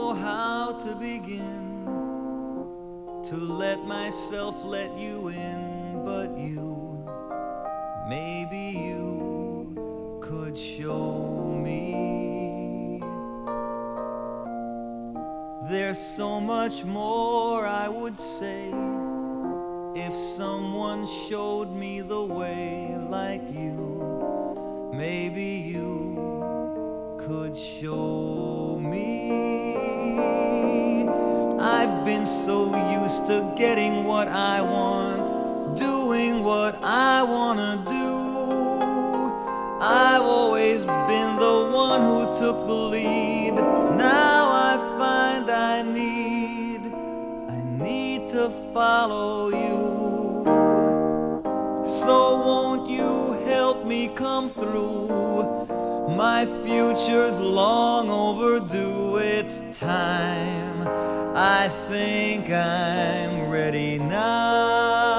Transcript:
know how to begin to let myself let you in, but maybe you could show me. There's so much more I would say if someone showed me the way like you. Maybe you could show me. I've been so used to getting what I want, doing what I wanna do. I've always been the one who took the lead. Now I find I need to follow you. So won't you help me come through? My future's long overdue. It's time. I think I'm ready now.